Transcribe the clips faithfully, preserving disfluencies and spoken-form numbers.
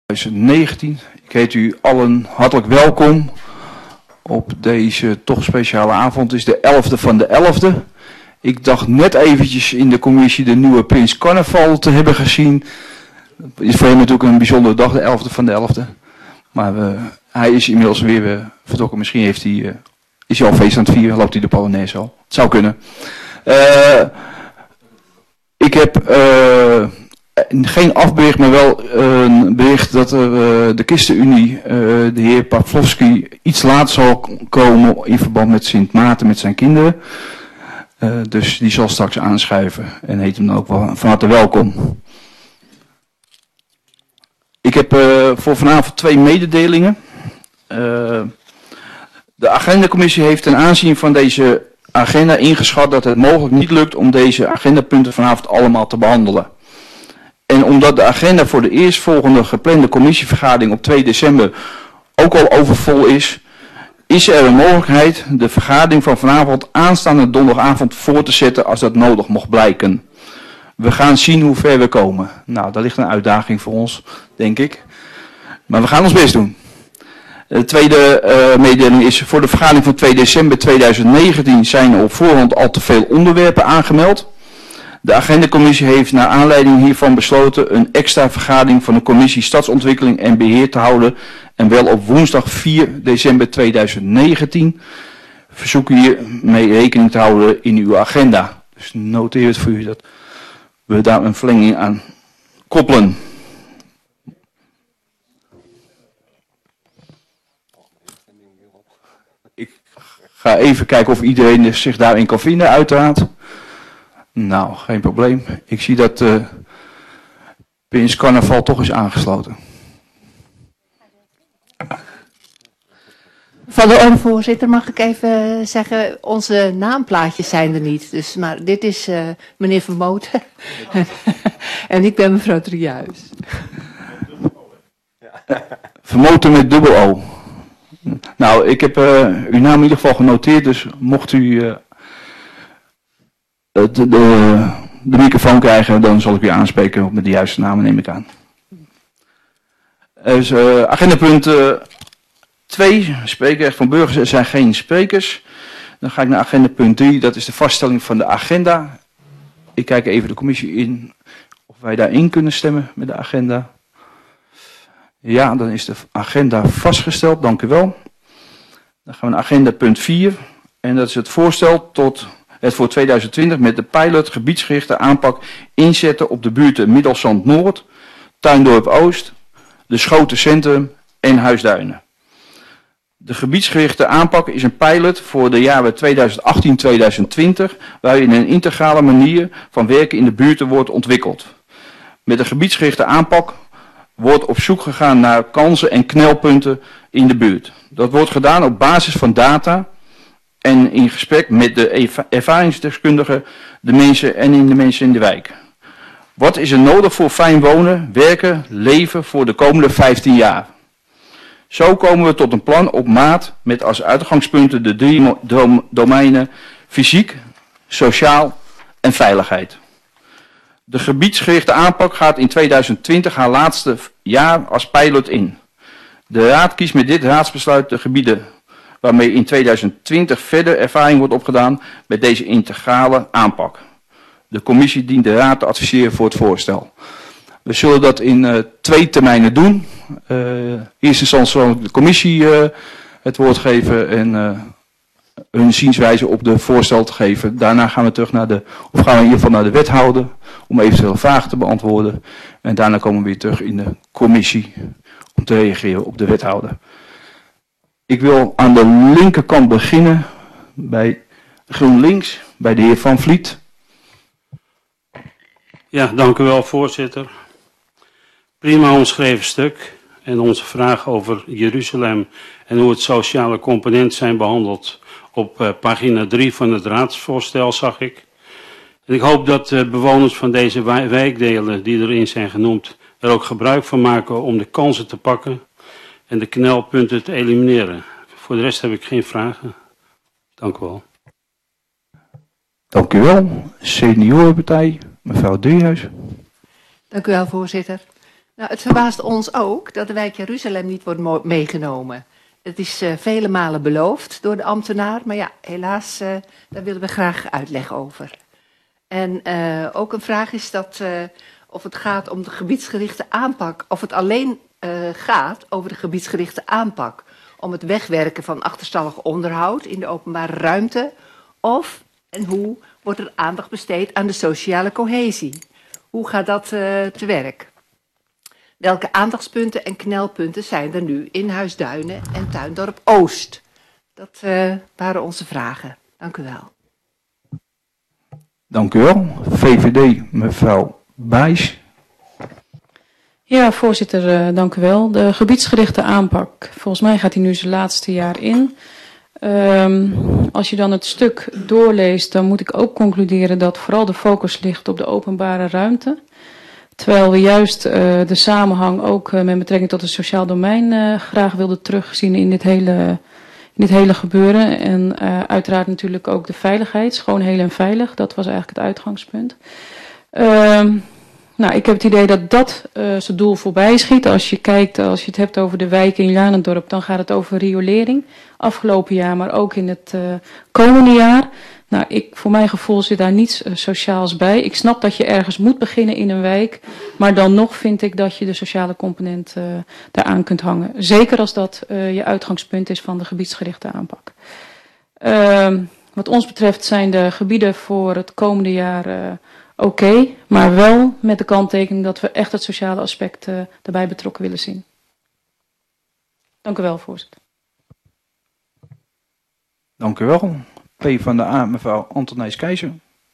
tweeduizend negentien. Ik heet u allen hartelijk welkom op deze toch speciale avond. Het is de elfde van de elfde. Ik dacht net eventjes in de commissie de nieuwe Prins Carnaval te hebben gezien. Het is voor hem natuurlijk een bijzondere dag, de elfde van de elfde. Maar uh, hij is inmiddels weer uh, vertrokken. Misschien heeft hij, uh, is hij al feest aan het vieren, loopt hij de Polonaise al. Het zou kunnen. Uh, ik heb... Uh, Geen afbericht, maar wel uh, een bericht dat er, uh, de ChristenUnie, uh, de heer Pawlowski, iets laat zal komen in verband met Sint Maarten met zijn kinderen. Uh, dus die zal straks aanschuiven en heet hem dan ook wel van harte welkom. Ik heb uh, voor vanavond twee mededelingen. Uh, de agendacommissie heeft ten aanzien van deze agenda ingeschat dat het mogelijk niet lukt om deze agendapunten vanavond allemaal te behandelen. En omdat de agenda voor de eerstvolgende geplande commissievergadering op twee december ook al overvol is, is er een mogelijkheid de vergadering van vanavond aanstaande donderdagavond voor te zetten als dat nodig mocht blijken. We gaan zien hoe ver we komen. Nou, daar ligt een uitdaging voor ons, denk ik. Maar we gaan ons best doen. De tweede uh, mededeling is voor de vergadering van twee december tweeduizend negentien zijn er op voorhand al te veel onderwerpen aangemeld. De agendacommissie heeft naar aanleiding hiervan besloten een extra vergadering van de commissie Stadsontwikkeling en Beheer te houden en wel op woensdag vier december tweeduizend negentien. Verzoek hiermee rekening te houden in uw agenda. Dus noteer het voor u dat we daar een verlenging aan koppelen. Ik ga even kijken of iedereen zich daarin kan vinden, uiteraard. Nou, geen probleem. Ik zie dat uh, Prins Carnaval toch is aangesloten. Van de voorzitter mag ik even zeggen, onze naamplaatjes zijn er niet. Dus, maar dit is uh, meneer Vermoten en ik ben mevrouw Driehuis. Vermoten met dubbel O. Nou, ik heb uh, uw naam in ieder geval genoteerd, dus mocht u uh, de, de, de microfoon krijgen, dan zal ik u aanspreken met de juiste namen, neem ik aan. Dus, uh, agendapunt uh, twee, spreekrecht van burgers, er zijn geen sprekers. Dan ga ik naar agendapunt drie, dat is de vaststelling van de agenda. Ik kijk even de commissie in of wij daarin kunnen stemmen met de agenda. Ja, dan is de agenda vastgesteld, dank u wel. Dan gaan we naar agendapunt vier en dat is het voorstel tot het voor tweeduizend twintig met de pilot gebiedsgerichte aanpak inzetten op de buurten Middelzand Noord, Tuindorp Oost, de Schoten Centrum en Huisduinen. De gebiedsgerichte aanpak is een pilot voor de jaren tweeduizend achttien tot tweeduizend twintig, waarin een integrale manier van werken in de buurten wordt ontwikkeld. Met de gebiedsgerichte aanpak wordt op zoek gegaan naar kansen en knelpunten in de buurt. Dat wordt gedaan op basis van data en in gesprek met de ervaringsdeskundigen, de mensen en in de mensen in de wijk. Wat is er nodig voor fijn wonen, werken, leven voor de komende vijftien jaar? Zo komen we tot een plan op maat met als uitgangspunten de drie domeinen fysiek, sociaal en veiligheid. De gebiedsgerichte aanpak gaat in tweeduizend twintig haar laatste jaar als pilot in. De Raad kiest met dit raadsbesluit de gebieden waarmee in tweeduizend twintig verder ervaring wordt opgedaan met deze integrale aanpak. De commissie dient de Raad te adviseren voor het voorstel. We zullen dat in uh, twee termijnen doen. Uh, in eerste instantie zal de commissie uh, het woord geven en uh, hun zienswijze op de voorstel te geven. Daarna gaan we terug naar de, of gaan we in ieder geval naar de wethouder om eventuele vragen te beantwoorden. En daarna komen we weer terug in de commissie om te reageren op de wethouder. Ik wil aan de linkerkant beginnen bij GroenLinks, bij de heer Van Vliet. Ja, dank u wel, voorzitter. Prima omschreven stuk en onze vraag over Jeruzalem en hoe het sociale component zijn behandeld op uh, pagina drie van het raadsvoorstel zag ik. En ik hoop dat de bewoners van deze wijkdelen die erin zijn genoemd er ook gebruik van maken om de kansen te pakken en de knelpunten te elimineren. Voor de rest heb ik geen vragen. Dank u wel. Dank u wel. Seniorenpartij, mevrouw Driehuis. Dank u wel, voorzitter. Nou, het verbaast ons ook dat de wijk Jeruzalem niet wordt meegenomen. Het is uh, vele malen beloofd door de ambtenaar, maar ja, helaas, uh, daar willen we graag uitleg over. En uh, ook een vraag is dat uh, of het gaat om de gebiedsgerichte aanpak, of het alleen uh, gaat over de gebiedsgerichte aanpak, om het wegwerken van achterstallig onderhoud in de openbare ruimte, of en hoe wordt er aandacht besteed aan de sociale cohesie? Hoe gaat dat uh, te werk? Welke aandachtspunten en knelpunten zijn er nu in Huisduinen en Tuindorp Oost? Dat uh, waren onze vragen. Dank u wel. Dank u wel. V V D, mevrouw Bijs. Ja, voorzitter, uh, dank u wel. De gebiedsgerichte aanpak, volgens mij gaat die nu zijn laatste jaar in. Um, als je dan het stuk doorleest, dan moet ik ook concluderen dat vooral de focus ligt op de openbare ruimte. Terwijl we juist uh, de samenhang ook uh, met betrekking tot het sociaal domein uh, graag wilden terugzien in dit hele, in dit hele gebeuren. En uh, uiteraard natuurlijk ook de veiligheid, schoon, heel en veilig. Dat was eigenlijk het uitgangspunt. Uh, nou, ik heb het idee dat dat uh, zijn doel voorbij schiet. Als je kijkt, als je het hebt over de wijken in Juinendorp, dan gaat het over riolering. Afgelopen jaar, maar ook in het uh, komende jaar. Nou, ik, voor mijn gevoel zit daar niets uh, sociaals bij. Ik snap dat je ergens moet beginnen in een wijk. Maar dan nog vind ik dat je de sociale component uh, daaraan kunt hangen. Zeker als dat uh, je uitgangspunt is van de gebiedsgerichte aanpak. Uh, wat ons betreft zijn de gebieden voor het komende jaar uh, oké. Okay, maar wel met de kanttekening dat we echt het sociale aspect uh, erbij betrokken willen zien. Dank u wel, voorzitter. Dank u wel. P van de A, mevrouw Antonijs Keizer.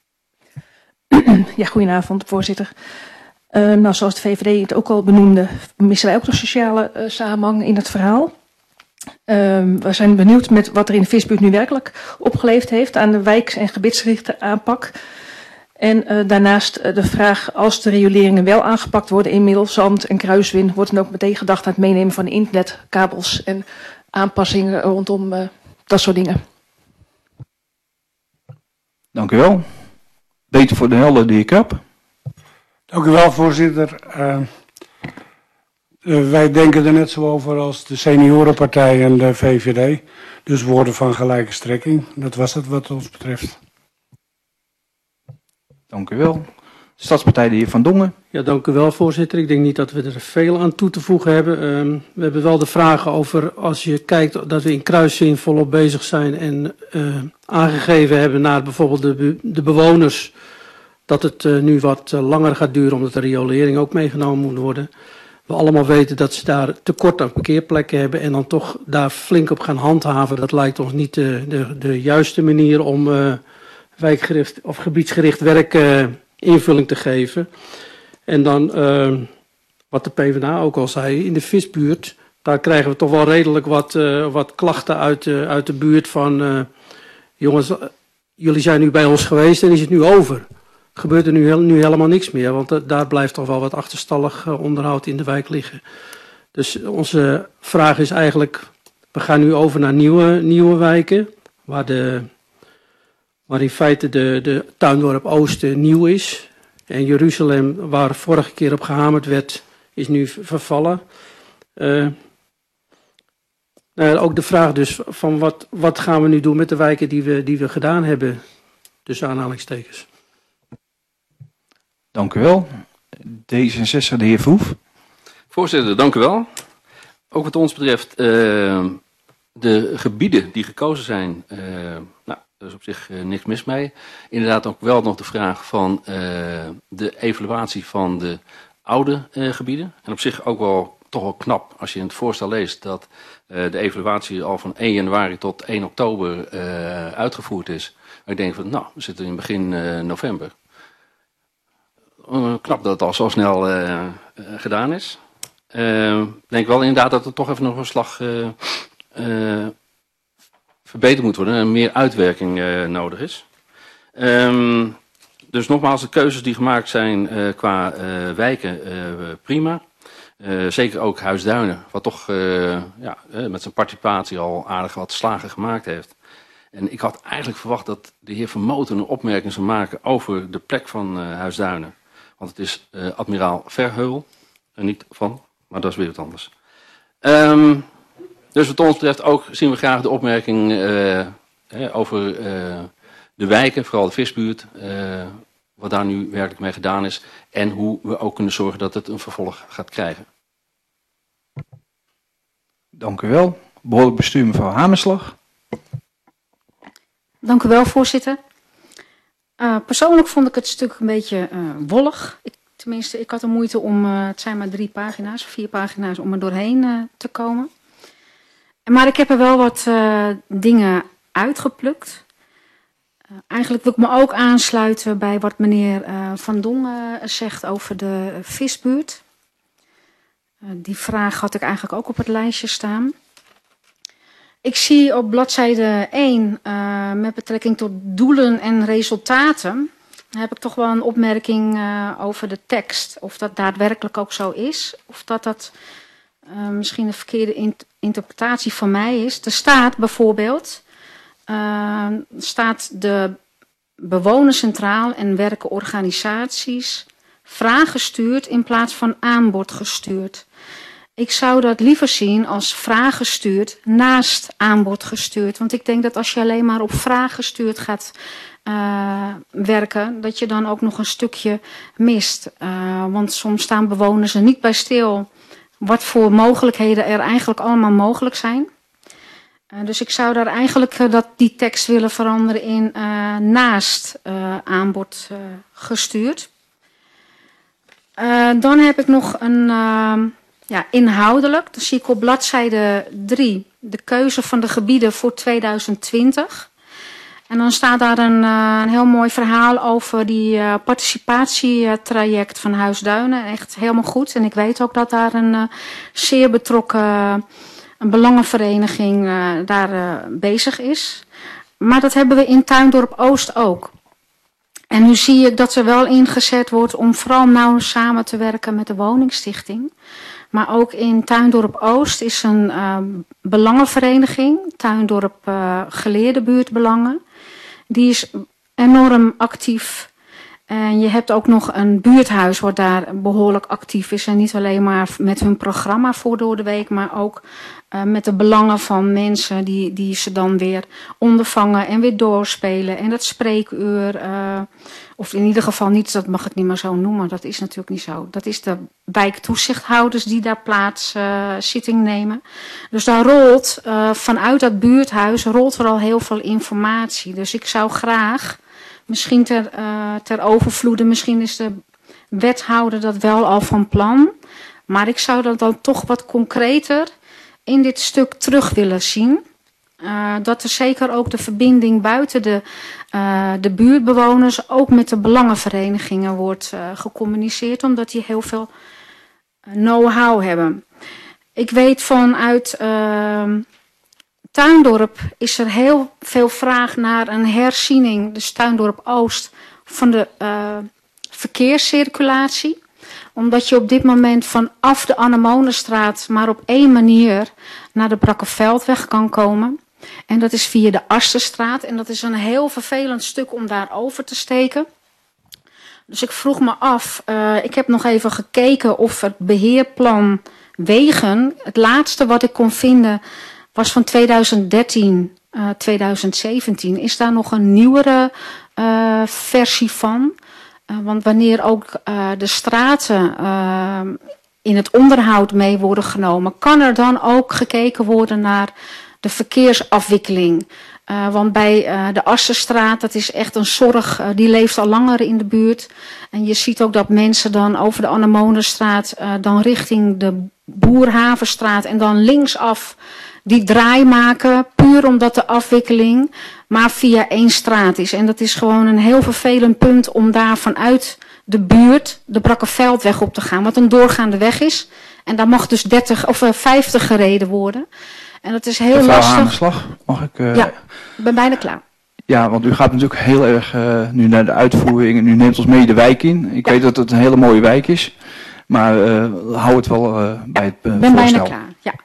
Ja, goedenavond, voorzitter. Uh, nou, zoals de V V D het ook al benoemde, missen wij ook de sociale uh, samenhang in het verhaal. Uh, we zijn benieuwd met wat er in de visbuurt nu werkelijk opgeleverd heeft aan de wijks- en gebiedsgerichte aanpak. En uh, daarnaast uh, de vraag, als de rioleringen wel aangepakt worden in Middelzand en Kruiswin, wordt dan ook meteen gedacht aan het meenemen van de internetkabels en aanpassingen rondom uh, dat soort dingen. Dank u wel. Beter voor de helden die ik heb. Dank u wel, voorzitter. Uh, uh, wij denken er net zo over als de seniorenpartij en de V V D. Dus woorden van gelijke strekking. Dat was het wat ons betreft. Dank u wel. Stadspartij de heer Van Dongen. Ja, dank u wel, voorzitter. Ik denk niet dat we er veel aan toe te voegen hebben. Uh, we hebben wel de vragen over, als je kijkt dat we in Kruiszin volop bezig zijn en uh, aangegeven hebben naar bijvoorbeeld de, be de bewoners, dat het uh, nu wat uh, langer gaat duren omdat de riolering ook meegenomen moet worden. We allemaal weten dat ze daar tekort aan parkeerplekken hebben en dan toch daar flink op gaan handhaven. Dat lijkt ons niet de, de, de juiste manier om uh, wijkgericht of gebiedsgericht werk uh, invulling te geven. En dan, uh, wat de PvdA ook al zei, in de visbuurt, daar krijgen we toch wel redelijk wat, uh, wat klachten uit, uh, uit de buurt van, uh, jongens, uh, jullie zijn nu bij ons geweest en is het nu over? Gebeurt er nu, nu helemaal niks meer, want uh, daar blijft toch wel wat achterstallig uh, onderhoud in de wijk liggen. Dus onze vraag is eigenlijk, we gaan nu over naar nieuwe, nieuwe wijken, waar, de, waar in feite de, de Tuindorp Oosten nieuw is. En Jeruzalem, waar vorige keer op gehamerd werd, is nu vervallen. Uh, nou, ook de vraag dus van wat, wat gaan we nu doen met de wijken die we, die we gedaan hebben, tussen aanhalingstekens. Dank u wel. D zesenzestig, de heer Verhoef. Voorzitter, dank u wel. Ook wat ons betreft, uh, de gebieden die gekozen zijn, uh, nou, daar is op zich uh, niks mis mee. Inderdaad ook wel nog de vraag van uh, de evaluatie van de oude uh, gebieden. En op zich ook wel toch wel knap als je in het voorstel leest dat uh, de evaluatie al van één januari tot één oktober uh, uitgevoerd is. Maar ik denk van, nou, we zitten in begin uh, november. Uh, knap dat het al zo snel uh, uh, gedaan is. Ik uh, denk wel inderdaad dat er toch even nog een slag uh, uh, verbeterd moet worden en meer uitwerking uh, nodig is. Um, dus nogmaals, de keuzes die gemaakt zijn uh, qua uh, wijken, uh, prima. Uh, zeker ook Huisduinen, wat toch uh, ja, uh, met zijn participatie al aardig wat slagen gemaakt heeft. En ik had eigenlijk verwacht dat de heer Van Moten een opmerking zou maken over de plek van uh, Huisduinen. Want het is uh, admiraal Verheul. er niet van, maar dat is weer wat anders. Um, dus wat ons betreft ook zien we graag de opmerking uh, eh, over uh, de wijken, vooral de visbuurt, uh, wat daar nu werkelijk mee gedaan is en hoe we ook kunnen zorgen dat het een vervolg gaat krijgen. Dank u wel. Behoorlijk bestuur, mevrouw Hamerslag. Dank u wel, voorzitter. Uh, persoonlijk vond ik het stuk een beetje uh, wollig. Ik, tenminste, ik had er moeite om, uh, het zijn maar drie pagina's, vier pagina's, om er doorheen uh, te komen. Maar ik heb er wel wat uh, dingen uitgeplukt. Uh, eigenlijk wil ik me ook aansluiten bij wat meneer uh, Van Dongen zegt over de visbuurt. Uh, die vraag had ik eigenlijk ook op het lijstje staan. Ik zie op bladzijde één, uh, met betrekking tot doelen en resultaten, heb ik toch wel een opmerking uh, over de tekst. Of dat daadwerkelijk ook zo is, of dat dat uh, misschien een verkeerde in interpretatie van mij is. Er staat bijvoorbeeld, uh, staat de bewoners centraal en werken organisaties vraaggestuurd in plaats van aanbod gestuurd. Ik zou dat liever zien als vraag gestuurd naast aanbod gestuurd. Want ik denk dat als je alleen maar op vraag gestuurd gaat uh, werken, dat je dan ook nog een stukje mist. Uh, want soms staan bewoners er niet bij stil wat voor mogelijkheden er eigenlijk allemaal mogelijk zijn. Uh, dus ik zou daar eigenlijk uh, dat die tekst willen veranderen in uh, naast uh, aanbod uh, gestuurd. Uh, dan heb ik nog een... Uh, Ja, inhoudelijk, dan zie ik op bladzijde drie de keuze van de gebieden voor tweeduizend twintig. En dan staat daar een, uh, een heel mooi verhaal over die uh, participatietraject van Huisduinen. Echt helemaal goed. En ik weet ook dat daar een uh, zeer betrokken uh, een belangenvereniging uh, daar uh, bezig is. Maar dat hebben we in Tuindorp Oost ook. En nu zie ik dat er wel ingezet wordt om vooral nauw samen te werken met de woningstichting. Maar ook in Tuindorp Oost is een uh, belangenvereniging, Tuindorp uh, Geleerde Buurtbelangen. Die is enorm actief. En je hebt ook nog een buurthuis wat daar behoorlijk actief is. En niet alleen maar met hun programma voor door de week, maar ook uh, met de belangen van mensen die, die ze dan weer ondervangen en weer doorspelen. En dat spreekuur, uh, of in ieder geval niet, dat mag ik niet meer zo noemen, dat is natuurlijk niet zo. Dat is de wijktoezichthouders die daar plaats uh, zitting nemen. Dus daar rolt, uh, vanuit dat buurthuis, rolt er al heel veel informatie. Dus ik zou graag... Misschien ter, uh, ter overvloede, misschien is de wethouder dat wel al van plan. Maar ik zou dat dan toch wat concreter in dit stuk terug willen zien. Uh, dat er zeker ook de verbinding buiten de, uh, de buurtbewoners, ook met de belangenverenigingen wordt uh, gecommuniceerd. Omdat die heel veel know-how hebben. Ik weet vanuit... Uh, Tuindorp is er heel veel vraag naar een herziening, dus Tuindorp Oost, van de uh, verkeerscirculatie. Omdat je op dit moment vanaf de Anemonenstraat maar op één manier naar de Brakkeveldweg kan komen. En dat is via de Asterstraat. En dat is een heel vervelend stuk om daar over te steken. Dus ik vroeg me af, uh, ik heb nog even gekeken of het beheerplan wegen, het laatste wat ik kon vinden... was van tweeduizend dertien, uh, tweeduizend zeventien. Is daar nog een nieuwere uh, versie van? Uh, want wanneer ook uh, de straten uh, in het onderhoud mee worden genomen, kan er dan ook gekeken worden naar de verkeersafwikkeling. Uh, want bij uh, de Assenstraat, dat is echt een zorg, uh, die leeft al langer in de buurt. En je ziet ook dat mensen dan over de Anemonenstraat, uh, dan richting de Boerhavenstraat en dan linksaf die draai maken, puur omdat de afwikkeling maar via één straat is. En dat is gewoon een heel vervelend punt om daar vanuit de buurt de Brakkeveldweg op te gaan. Wat een doorgaande weg is. En daar mag dus dertig of vijftig gereden worden. En dat is heel Mevrouw lastig. Hamerslag, mag ik... Uh... Ja, ik ben bijna klaar. Ja, want u gaat natuurlijk heel erg uh, nu naar de uitvoering en u neemt ons mee de wijk in. Ik ja. weet dat het een hele mooie wijk is. Maar uh, hou het wel uh, bij het uh, Ik ben voorstel. bijna klaar, ja.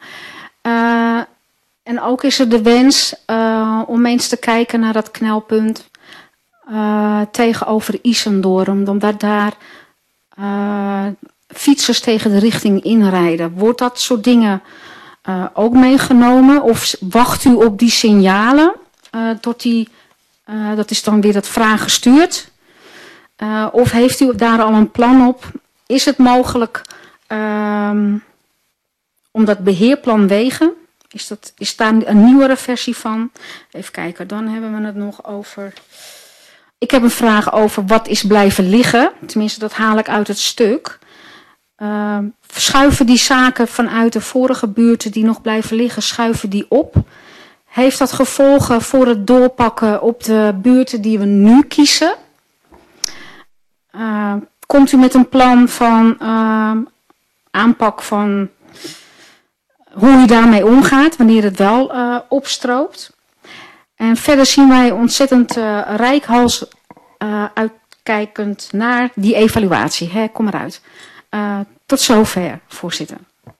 Uh, en ook is er de wens uh, om eens te kijken naar dat knelpunt uh, tegenover Isendorp. Omdat daar uh, fietsers tegen de richting inrijden. Wordt dat soort dingen uh, ook meegenomen? Of wacht u op die signalen? Uh, tot die, uh, dat is dan weer dat vraag gestuurd. Uh, of heeft u daar al een plan op? Is het mogelijk um, om dat beheerplan wegen? Is, dat, is daar een nieuwere versie van? Even kijken, dan hebben we het nog over... Ik heb een vraag over wat is blijven liggen. Tenminste, dat haal ik uit het stuk. Uh, schuiven die zaken vanuit de vorige buurten die nog blijven liggen, schuiven die op? Heeft dat gevolgen voor het doorpakken op de buurten die we nu kiezen? Uh, komt u met een plan van uh, aanpak van hoe u daarmee omgaat, wanneer het wel uh, opstroopt? En verder zien wij ontzettend uh, reikhalsend uh, uitkijkend naar die evaluatie. Hè, kom eruit. Uh, tot zover, voorzitter.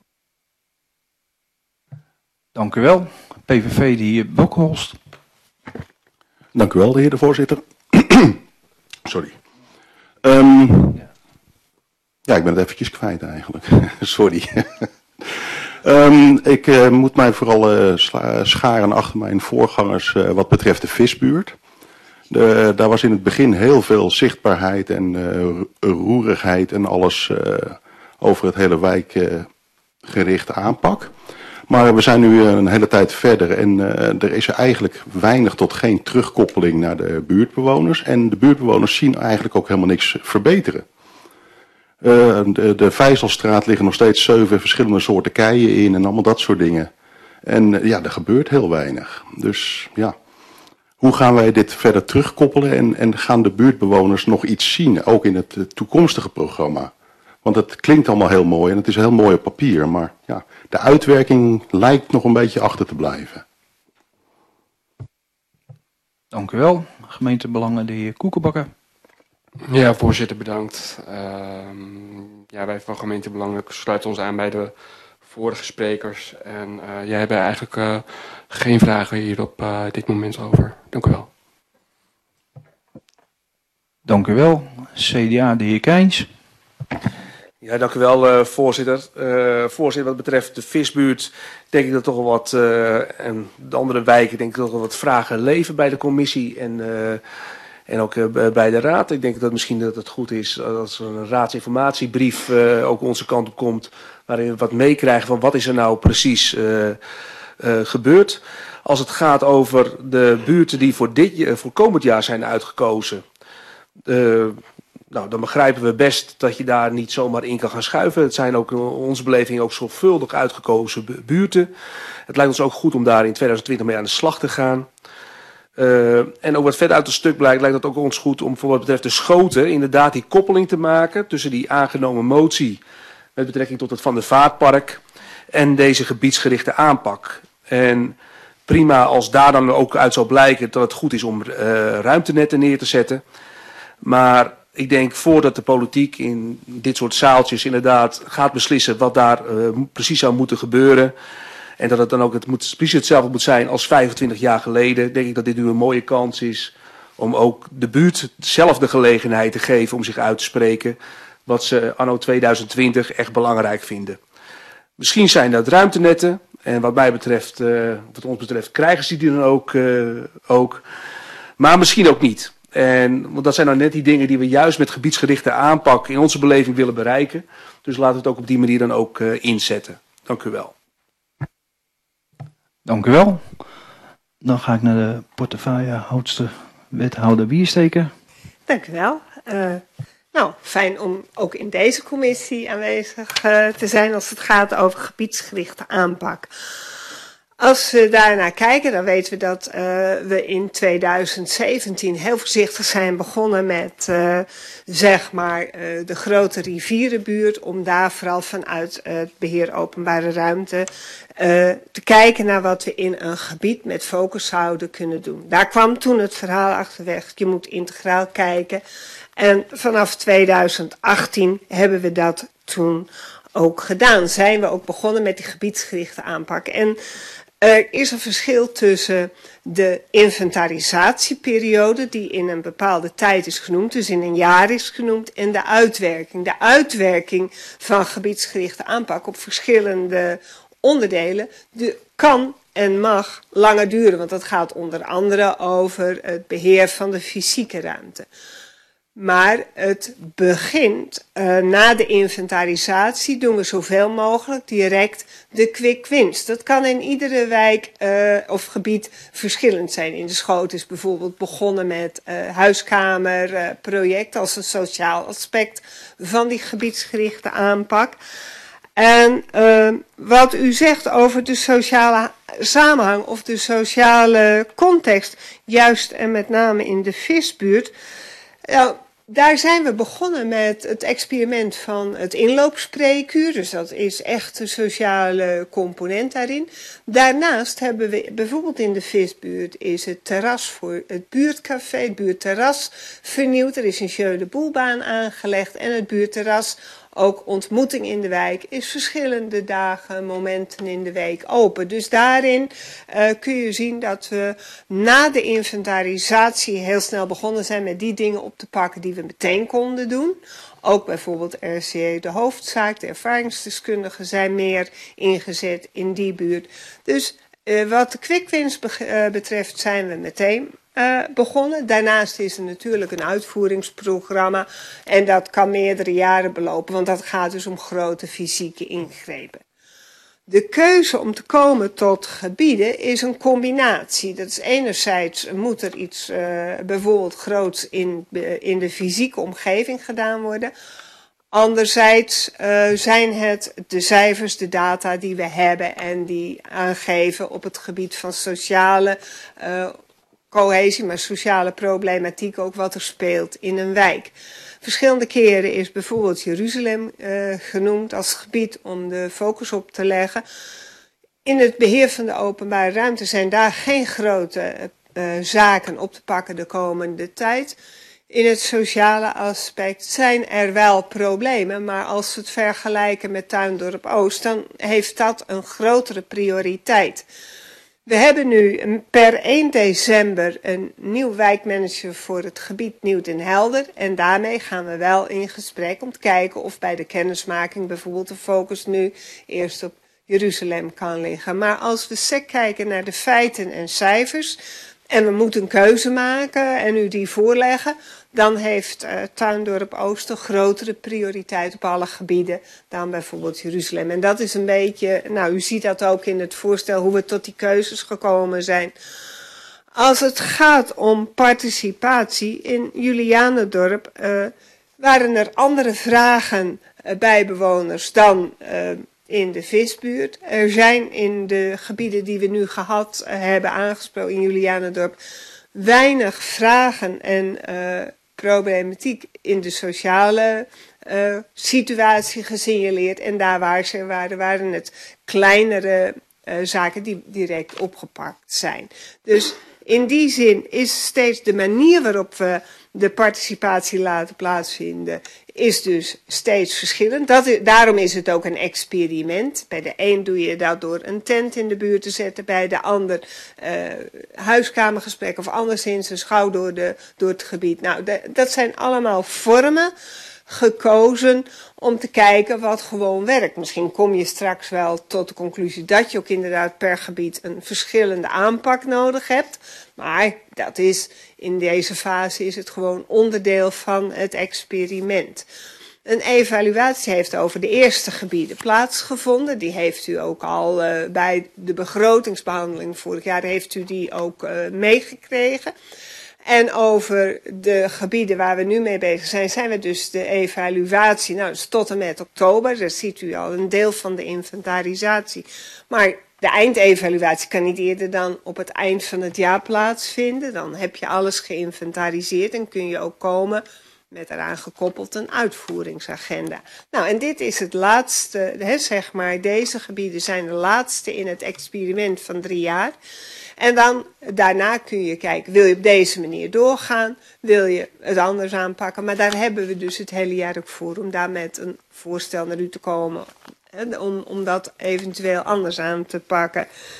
Dank u wel. P V V, de heer Bokholst. Dank u wel, de heer de voorzitter. Sorry. Um, ja, ik ben het eventjes kwijt eigenlijk. Sorry. um, ik uh, moet mij vooral uh, scharen achter mijn voorgangers uh, wat betreft de visbuurt. De, daar was in het begin heel veel zichtbaarheid en uh, roerigheid en alles uh, over het hele wijk uh, gerichte aanpak. Maar we zijn nu een hele tijd verder en uh, er is er eigenlijk weinig tot geen terugkoppeling naar de buurtbewoners. En de buurtbewoners zien eigenlijk ook helemaal niks verbeteren. Uh, de, de Vijzelstraat liggen nog steeds zeven verschillende soorten keien in en allemaal dat soort dingen. En uh, ja, er gebeurt heel weinig. Dus ja, hoe gaan wij dit verder terugkoppelen en, en gaan de buurtbewoners nog iets zien, ook in het uh, toekomstige programma? Want het klinkt allemaal heel mooi en het is heel mooi op papier, maar ja, de uitwerking lijkt nog een beetje achter te blijven. Dank u wel. Gemeentebelangen, de heer Koekenbakker. Ja, voorzitter, bedankt. Uh, ja, wij van Gemeentebelangen sluiten ons aan bij de vorige sprekers. En uh, jij hebt eigenlijk uh, geen vragen hier op uh, dit moment over. Dank u wel. Dank u wel. C D A, de heer Keijns. Ja, dank u wel, uh, voorzitter. Uh, voorzitter, wat betreft de visbuurt denk ik dat toch wel wat, uh, en de andere wijken denk ik toch wel wat vragen leven bij de commissie en, uh, en ook uh, bij de raad. Ik denk dat misschien dat het goed is als er een raadsinformatiebrief uh, ook onze kant op komt, waarin we wat meekrijgen van wat is er nou precies uh, uh, gebeurd. Als het gaat over de buurten die voor, dit, voor komend jaar zijn uitgekozen, uh, nou, dan begrijpen we best dat je daar niet zomaar in kan gaan schuiven. Het zijn ook in onze beleving ook zorgvuldig uitgekozen buurten. Het lijkt ons ook goed om daar in tweeduizend twintig mee aan de slag te gaan. Uh, en ook wat verder uit het stuk blijkt, lijkt het ook ons goed om voor wat betreft de Schoten inderdaad die koppeling te maken tussen die aangenomen motie met betrekking tot het Van der Vaartpark en deze gebiedsgerichte aanpak. En prima als daar dan ook uit zal blijken dat het goed is om uh, ruimtenetten neer te zetten. Maar ik denk voordat de politiek in dit soort zaaltjes inderdaad gaat beslissen wat daar uh, precies zou moeten gebeuren. En dat het dan ook het moet, precies hetzelfde moet zijn als vijfentwintig jaar geleden. Denk ik dat dit nu een mooie kans is om ook de buurt zelf de gelegenheid te geven om zich uit te spreken. Wat ze anno tweeduizend twintig echt belangrijk vinden. Misschien zijn dat ruimtenetten. En wat mij betreft, uh, wat ons betreft, krijgen ze die dan ook. Uh, ook. Maar misschien ook niet. En, want dat zijn nou net die dingen die we juist met gebiedsgerichte aanpak in onze beleving willen bereiken. Dus laten we het ook op die manier dan ook uh, inzetten. Dank u wel. Dank u wel. Dan ga ik naar de portefeuillehoudster wethouder Wiersteker. Dank u wel. Uh, nou, fijn om ook in deze commissie aanwezig uh, te zijn als het gaat over gebiedsgerichte aanpak. Als we daarnaar kijken, dan weten we dat uh, we in tweeduizend zeventien heel voorzichtig zijn begonnen met uh, zeg maar uh, de grote rivierenbuurt, om daar vooral vanuit uh, het beheer openbare ruimte uh, te kijken naar wat we in een gebied met focus zouden kunnen doen. Daar kwam toen het verhaal achterweg, je moet integraal kijken. En vanaf tweeduizend achttien hebben we dat toen ook gedaan. Zijn we ook begonnen met die gebiedsgerichte aanpak. En Er is een verschil tussen de inventarisatieperiode, die in een bepaalde tijd is genoemd, dus in een jaar is genoemd, en de uitwerking. De uitwerking van gebiedsgerichte aanpak op verschillende onderdelen de, kan en mag langer duren, want dat gaat onder andere over het beheer van de fysieke ruimte. Maar het begint, uh, na de inventarisatie doen we zoveel mogelijk direct de quick wins. Dat kan in iedere wijk uh, of gebied verschillend zijn. In de Schoot is bijvoorbeeld begonnen met uh, huiskamerproject uh, als een sociaal aspect van die gebiedsgerichte aanpak. En uh, wat u zegt over de sociale samenhang of de sociale context, juist en met name in de visbuurt. Nou, daar zijn we begonnen met het experiment van het inloopspreekuur. Dus dat is echt de sociale component daarin. Daarnaast hebben we bijvoorbeeld in de visbuurt is het terras voor het buurtcafé, het buurtterras vernieuwd. Er is een jeu de boelbaan aangelegd en het buurtterras, ook ontmoeting in de wijk, is verschillende dagen, momenten in de week open. Dus daarin uh, kun je zien dat we na de inventarisatie heel snel begonnen zijn met die dingen op te pakken die we meteen konden doen. Ook bijvoorbeeld R C E de hoofdzaak, de ervaringsdeskundigen zijn meer ingezet in die buurt. Dus uh, wat de quick wins be uh, betreft zijn we meteen Uh, begonnen. Daarnaast is er natuurlijk een uitvoeringsprogramma en dat kan meerdere jaren belopen, want dat gaat dus om grote fysieke ingrepen. De keuze om te komen tot gebieden is een combinatie. Dat is enerzijds moet er iets uh, bijvoorbeeld groots in, in de fysieke omgeving gedaan worden. Anderzijds uh, zijn het de cijfers, de data die we hebben en die aangeven op het gebied van sociale uh, cohesie, maar sociale problematiek ook wat er speelt in een wijk. Verschillende keren is bijvoorbeeld Jeruzalem uh, genoemd als gebied om de focus op te leggen. In het beheer van de openbare ruimte zijn daar geen grote uh, zaken op te pakken de komende tijd. In het sociale aspect zijn er wel problemen, maar als we het vergelijken met Tuindorp Oost, dan heeft dat een grotere prioriteit. We hebben nu per één december een nieuw wijkmanager voor het gebied Nieuw Den Helder. En daarmee gaan we wel in gesprek om te kijken of bij de kennismaking bijvoorbeeld de focus nu eerst op Jeruzalem kan liggen. Maar als we sec kijken naar de feiten en cijfers en we moeten een keuze maken en u die voorleggen, dan heeft uh, Tuindorp Oost een grotere prioriteit op alle gebieden dan bijvoorbeeld Jeruzalem. En dat is een beetje, nou u ziet dat ook in het voorstel hoe we tot die keuzes gekomen zijn. Als het gaat om participatie in Julianendorp uh, waren er andere vragen uh, bij bewoners dan uh, in de visbuurt. Er zijn in de gebieden die we nu gehad uh, hebben aangesproken in Julianendorp weinig vragen en uh, problematiek in de sociale uh, situatie gesignaleerd. En daar waar ze waren, waren het kleinere uh, zaken die direct opgepakt zijn. Dus in die zin is steeds de manier waarop we de participatie laten plaatsvinden, is dus steeds verschillend. Dat is, daarom is het ook een experiment. Bij de een doe je dat door een tent in de buurt te zetten, bij de ander uh, huiskamergesprek of anderszins een schouw door, de, door het gebied. Nou, de, dat zijn allemaal vormen gekozen om te kijken wat gewoon werkt. Misschien kom je straks wel tot de conclusie dat je ook inderdaad per gebied een verschillende aanpak nodig hebt. Maar dat is, in deze fase is het gewoon onderdeel van het experiment. Een evaluatie heeft over de eerste gebieden plaatsgevonden. Die heeft u ook al uh, bij de begrotingsbehandeling vorig jaar, heeft u die ook uh, meegekregen. En over de gebieden waar we nu mee bezig zijn, zijn we dus de evaluatie, nou dus tot en met oktober. Daar ziet u al een deel van de inventarisatie. Maar de eindevaluatie kan niet eerder dan op het eind van het jaar plaatsvinden. Dan heb je alles geïnventariseerd en kun je ook komen met eraan gekoppeld een uitvoeringsagenda. Nou, en dit is het laatste, hè, zeg maar, deze gebieden zijn de laatste in het experiment van drie jaar. En dan, daarna kun je kijken, wil je op deze manier doorgaan? Wil je het anders aanpakken? Maar daar hebben we dus het hele jaar ook voor, om daar met een voorstel naar u te komen, hè, om, om dat eventueel anders aan te pakken.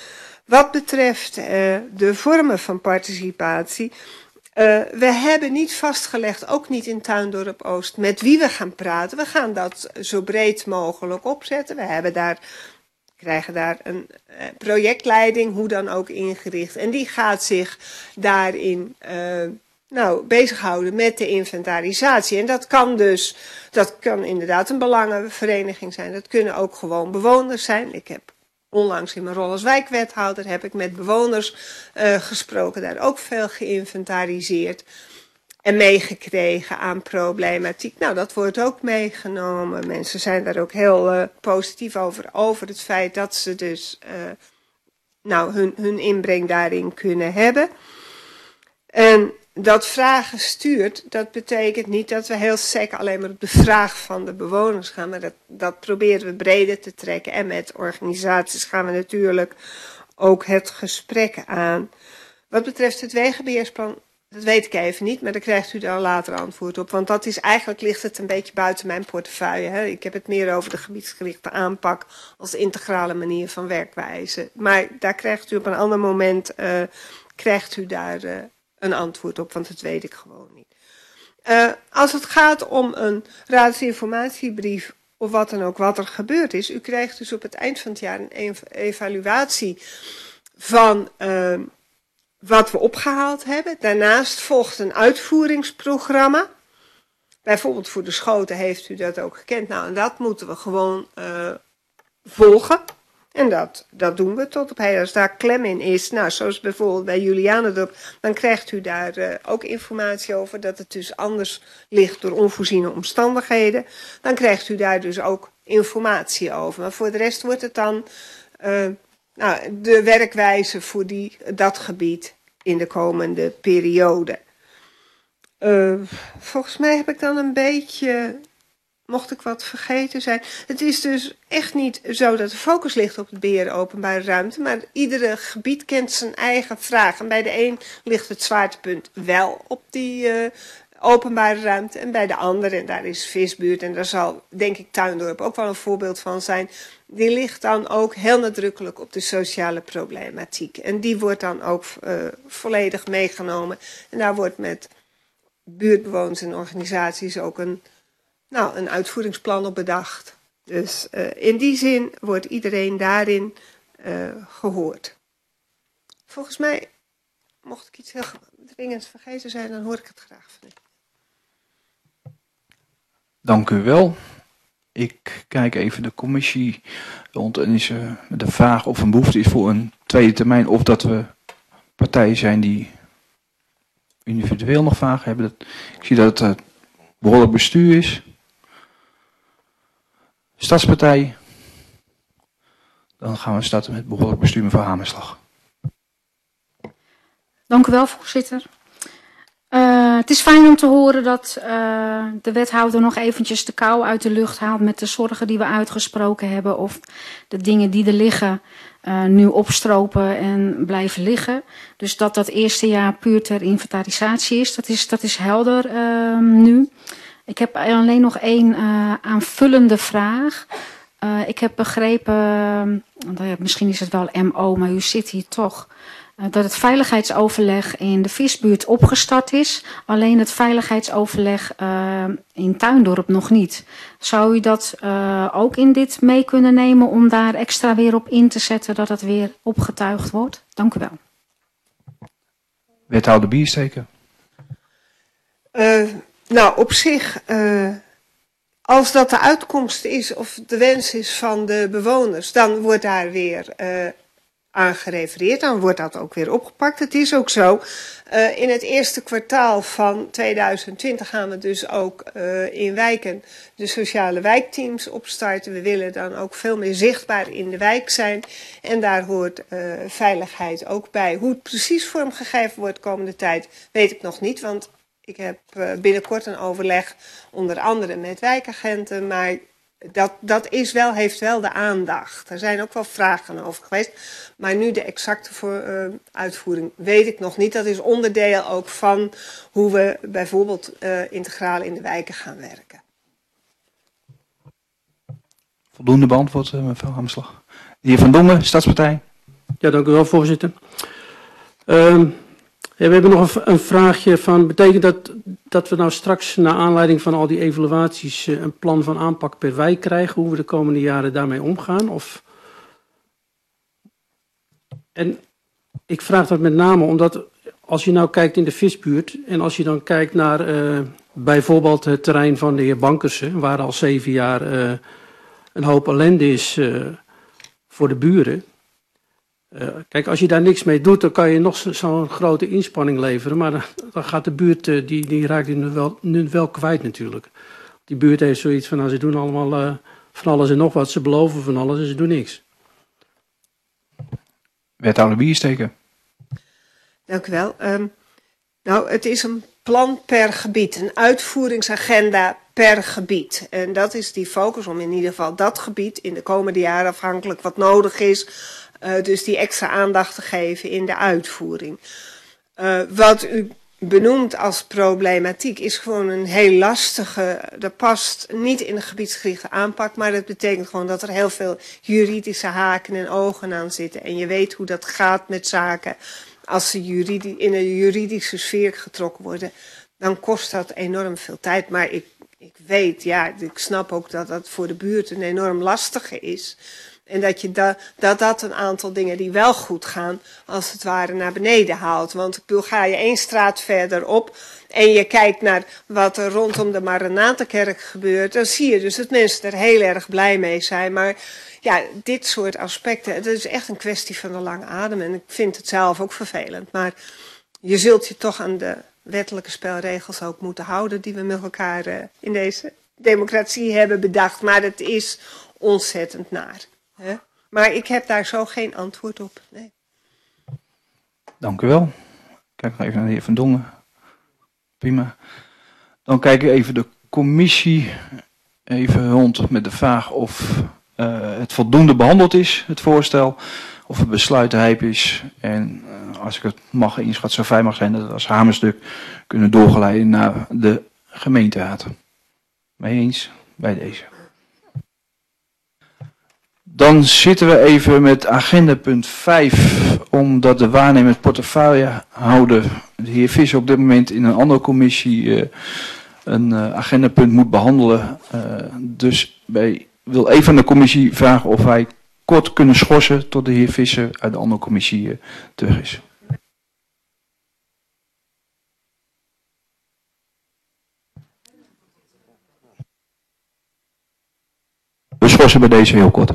Wat betreft uh, de vormen van participatie, uh, we hebben niet vastgelegd, ook niet in Tuindorp Oost, met wie we gaan praten. We gaan dat zo breed mogelijk opzetten. We hebben daar, krijgen daar een uh, projectleiding, hoe dan ook ingericht. En die gaat zich daarin uh, nou, bezighouden met de inventarisatie. En dat kan dus, dat kan inderdaad een belangenvereniging zijn. Dat kunnen ook gewoon bewoners zijn. Ik heb onlangs in mijn rol als wijkwethouder heb ik met bewoners uh, gesproken, daar ook veel geïnventariseerd en meegekregen aan problematiek. Nou, dat wordt ook meegenomen. Mensen zijn daar ook heel uh, positief over, over het feit dat ze dus uh, nou, hun, hun inbreng daarin kunnen hebben. En dat vragen stuurt, dat betekent niet dat we heel sec alleen maar op de vraag van de bewoners gaan, maar dat, dat proberen we breder te trekken. En met organisaties gaan we natuurlijk ook het gesprek aan. Wat betreft het wegenbeheersplan, dat weet ik even niet, maar daar krijgt u dan later antwoord op. Want dat is eigenlijk, ligt het een beetje buiten mijn portefeuille. Hè. Ik heb het meer over de gebiedsgerichte aanpak als integrale manier van werkwijze. Maar daar krijgt u op een ander moment, uh, krijgt u daar uh, een antwoord op, want dat weet ik gewoon niet. Uh, als het gaat om een raadsinformatiebrief of wat dan ook wat er gebeurd is, u krijgt dus op het eind van het jaar een evaluatie van uh, wat we opgehaald hebben. Daarnaast volgt een uitvoeringsprogramma. Bijvoorbeeld voor de Schoten heeft u dat ook gekend. Nou, en dat moeten we gewoon uh, volgen. En dat, dat doen we tot op heden. Als daar klem in is, nou, zoals bijvoorbeeld bij Julianendorp, dan krijgt u daar uh, ook informatie over dat het dus anders ligt door onvoorziene omstandigheden. Dan krijgt u daar dus ook informatie over. Maar voor de rest wordt het dan uh, nou, de werkwijze voor die, dat gebied in de komende periode. Uh, volgens mij heb ik dan een beetje, mocht ik wat vergeten zijn. Het is dus echt niet zo dat de focus ligt op het beheer openbare ruimte, maar iedere gebied kent zijn eigen vraag. En bij de een ligt het zwaartepunt wel op die uh, openbare ruimte en bij de andere, en daar is Visbuurt en daar zal denk ik Tuindorp ook wel een voorbeeld van zijn, die ligt dan ook heel nadrukkelijk op de sociale problematiek. En die wordt dan ook uh, volledig meegenomen. En daar wordt met buurtbewoners en organisaties ook een, nou, een uitvoeringsplan op bedacht. Dus uh, in die zin wordt iedereen daarin uh, gehoord. Volgens mij, mocht ik iets heel dringends vergeten zijn, dan hoor ik het graag van u. Dank u wel. Ik kijk even de commissie rond en is uh, de vraag of een behoefte is voor een tweede termijn of dat we partijen zijn die individueel nog vragen hebben. Ik zie dat het uh, behoorlijk bestuur is. Stadspartij. Dan gaan we starten met behoorlijk bestuur, mevrouw Hamerslag. Dank u wel, voorzitter. Uh, het is fijn om te horen dat uh, de wethouder nog eventjes de kou uit de lucht haalt met de zorgen die we uitgesproken hebben of de dingen die er liggen uh, nu opstropen en blijven liggen. Dus dat dat eerste jaar puur ter inventarisatie is, dat is, dat is helder uh, nu. Ik heb alleen nog één uh, aanvullende vraag. Uh, ik heb begrepen, uh, misschien is het wel M O, maar u zit hier toch, uh, dat het veiligheidsoverleg in de Visbuurt opgestart is. Alleen het veiligheidsoverleg uh, in Tuindorp nog niet. Zou u dat uh, ook in dit mee kunnen nemen om daar extra weer op in te zetten dat het weer opgetuigd wordt? Dank u wel. Wethouder Biersteken. Uh, nou, op zich, uh, als dat de uitkomst is of de wens is van de bewoners, dan wordt daar weer uh, aan gerefereerd. Dan wordt dat ook weer opgepakt. Het is ook zo, uh, in het eerste kwartaal van tweeduizend twintig gaan we dus ook uh, in wijken de sociale wijkteams opstarten. We willen dan ook veel meer zichtbaar in de wijk zijn. En daar hoort uh, veiligheid ook bij. Hoe het precies vormgegeven wordt de komende tijd, weet ik nog niet, want ik heb uh, binnenkort een overleg onder andere met wijkagenten, maar dat, dat is wel, heeft wel de aandacht. Er zijn ook wel vragen over geweest, maar nu de exacte voor, uh, uitvoering weet ik nog niet. Dat is onderdeel ook van hoe we bijvoorbeeld uh, integraal in de wijken gaan werken. Voldoende beantwoord, uh, mevrouw Hamerslag. De heer Van Dongen, Stadspartij. Ja, dank u wel, voorzitter. Uh, ja, we hebben nog een, een vraagje van, betekent dat dat we nou straks naar aanleiding van al die evaluaties uh, een plan van aanpak per wijk krijgen, hoe we de komende jaren daarmee omgaan? Of... En ik vraag dat met name omdat als je nou kijkt in de visbuurt en als je dan kijkt naar uh, bijvoorbeeld het terrein van de heer Bankersen, waar al zeven jaar uh, een hoop ellende is uh, voor de buren. Uh, kijk, als je daar niks mee doet, dan kan je nog zo'n zo grote inspanning leveren. Maar dan, dan gaat de buurt, uh, die, die raakt nu wel, nu wel kwijt natuurlijk. Die buurt heeft zoiets van, nou, ze doen allemaal uh, van alles en nog wat. Ze beloven van alles en ze doen niks. Wethouder Biersteken. Dank u wel. Um, nou, het is een plan per gebied, een uitvoeringsagenda per gebied. En dat is die focus om in ieder geval dat gebied in de komende jaren afhankelijk wat nodig is, uh, dus die extra aandacht te geven in de uitvoering. Uh, wat u benoemt als problematiek is gewoon een heel lastige, dat past niet in de gebiedsgerichte aanpak, maar dat betekent gewoon dat er heel veel juridische haken en ogen aan zitten. En je weet hoe dat gaat met zaken. Als ze juridi- in een juridische sfeer getrokken worden, dan kost dat enorm veel tijd. Maar ik, ik weet, ja, ik snap ook dat dat voor de buurt een enorm lastige is. En dat, je da, dat dat een aantal dingen die wel goed gaan, als het ware naar beneden haalt. Want ik bedoel, ga je één straat verderop en je kijkt naar wat er rondom de Maranatenkerk gebeurt, dan zie je dus dat mensen er heel erg blij mee zijn. Maar ja, dit soort aspecten, het is echt een kwestie van de lange adem. En ik vind het zelf ook vervelend. Maar je zult je toch aan de wettelijke spelregels ook moeten houden die we met elkaar uh, in deze democratie hebben bedacht. Maar het is ontzettend naar. Hè? Maar ik heb daar zo geen antwoord op. Nee. Dank u wel. Kijk nog even naar de heer Van Dongen. Prima. Dan kijken we even de commissie even rond met de vraag of uh, het voldoende behandeld is, het voorstel. Of het besluitrijp is. En uh, als ik het mag inschat, zo fijn mag zijn dat we als hamerstuk kunnen doorgeleiden naar de gemeenteraad. Mee eens bij deze. Dan zitten we even met agenda punt vijf, omdat de waarnemend portefeuillehouder, de heer Visser, op dit moment in een andere commissie uh, een uh, agendapunt moet behandelen. Uh, dus wij wil even aan de commissie vragen of wij kort kunnen schorsen tot de heer Visser uit de andere commissie uh, terug is. We schorsen bij deze heel kort.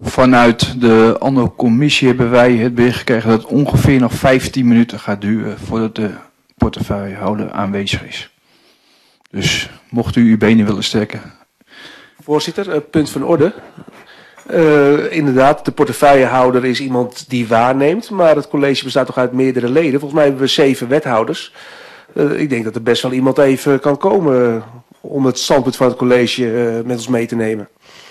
Vanuit de andere commissie hebben wij het bericht gekregen dat het ongeveer nog vijftien minuten gaat duren voordat de portefeuillehouder aanwezig is. Dus mocht u uw benen willen strekken. Voorzitter, uh, punt van orde. Uh, inderdaad, de portefeuillehouder is iemand die waarneemt, maar het college bestaat toch uit meerdere leden. Volgens mij hebben we zeven wethouders. Uh, ik denk dat er best wel iemand even kan komen om het standpunt van het college uh, met ons mee te nemen.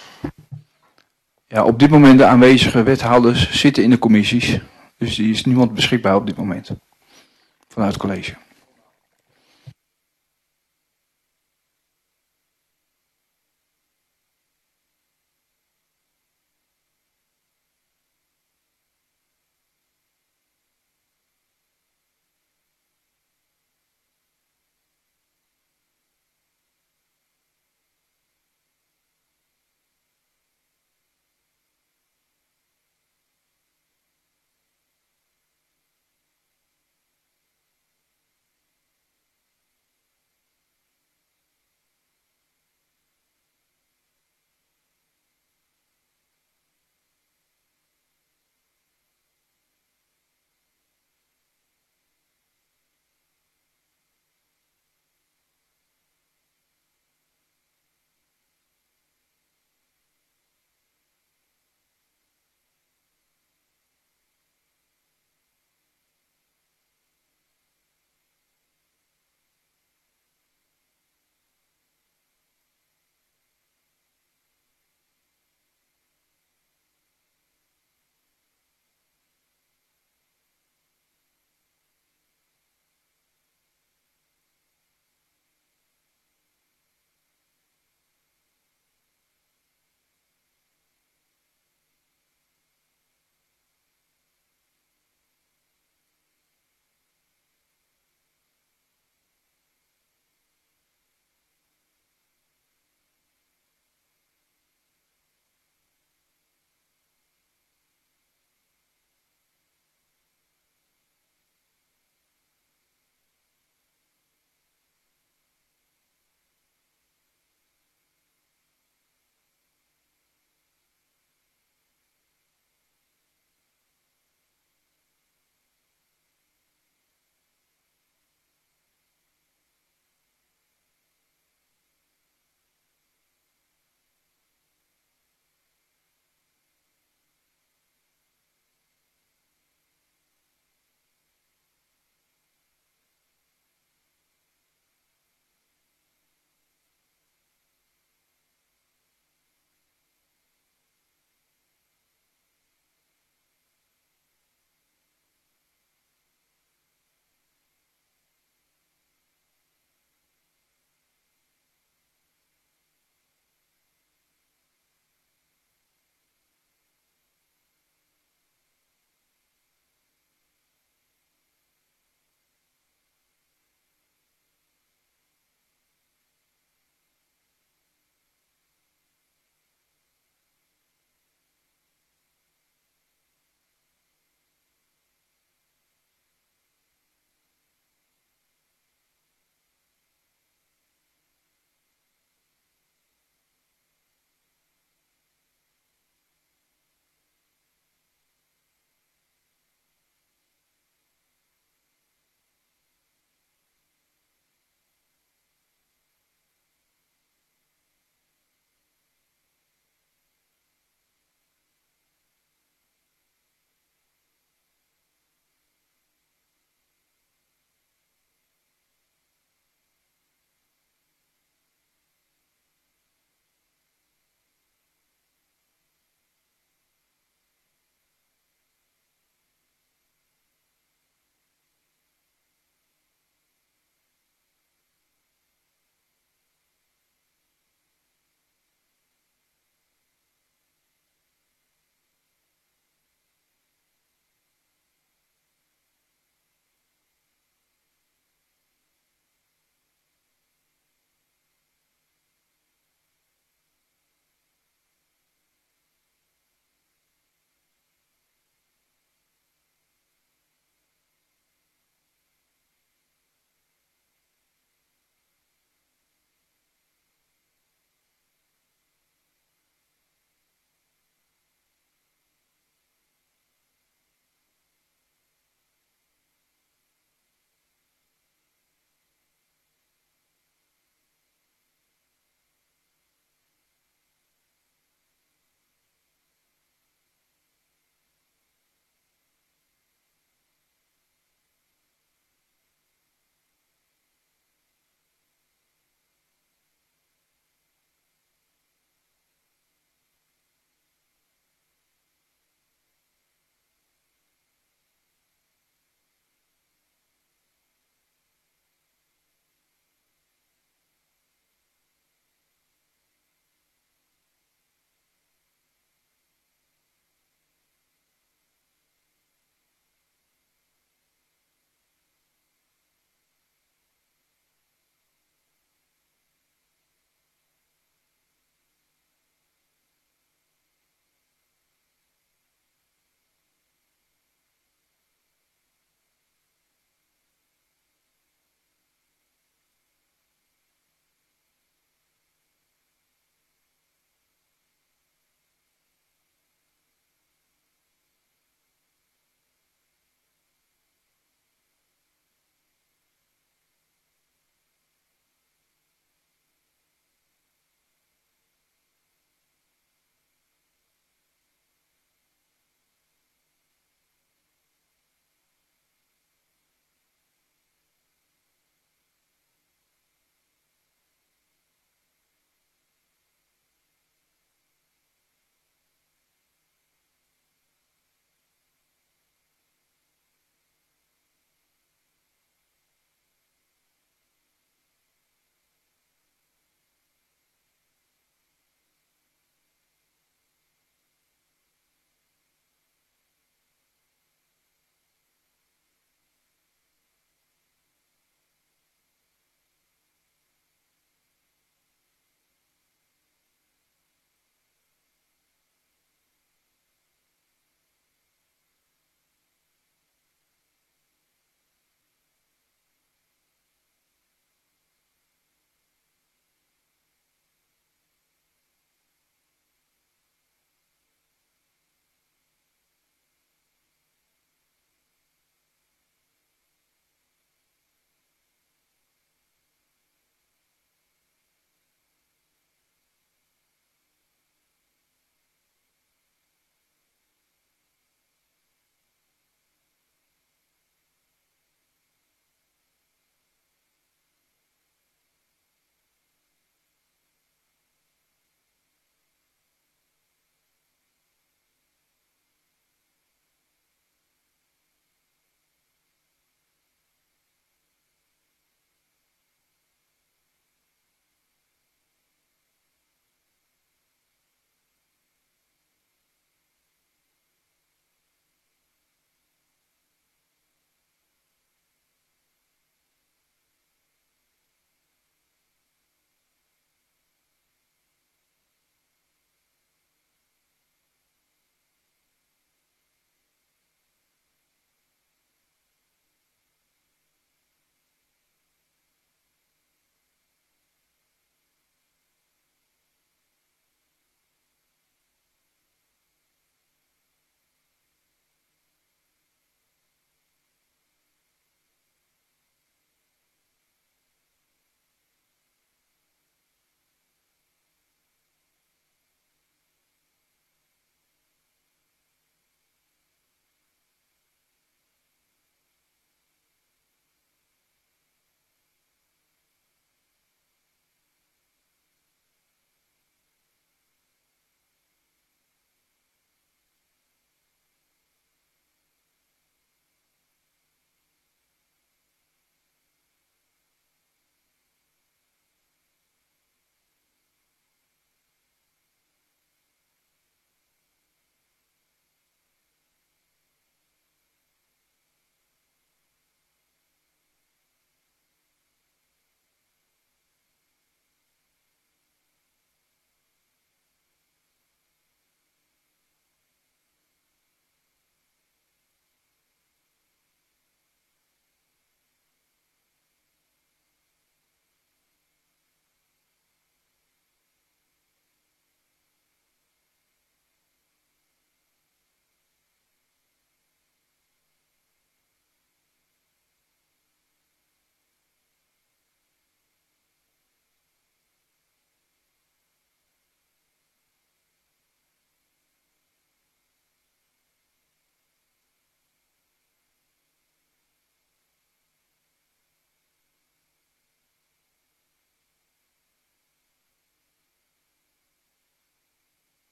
Ja, op dit moment de aanwezige wethouders zitten in de commissies. Dus er is niemand beschikbaar op dit moment vanuit het college.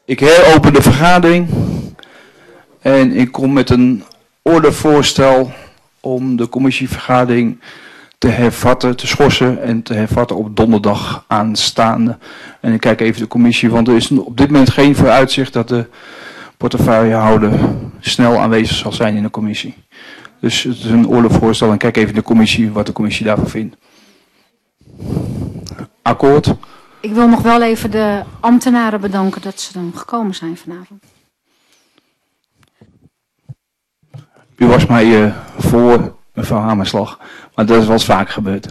Ik heropen de vergadering en ik kom met een ordevoorstel om de commissievergadering te hervatten, te schorsen en te hervatten op donderdag aanstaande. En ik kijk even de commissie, want er is op dit moment geen vooruitzicht dat de portefeuillehouder snel aanwezig zal zijn in de commissie. Dus het is een ordevoorstel en kijk even de commissie wat de commissie daarvan vindt. Akkoord? Ik wil nog wel even de ambtenaren bedanken dat ze dan gekomen zijn vanavond. U was mij uh, voor, mevrouw Hamerslag, maar dat is wel eens vaak gebeurd.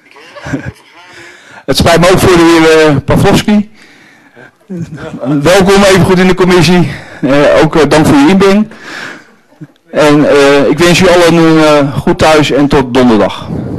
Het spijt me ook voor de heer uh, Pawlowski. Welkom even goed in de commissie. Uh, ook uh, dank voor je inbreng. En uh, ik wens u allen een uh, goed thuis en tot donderdag.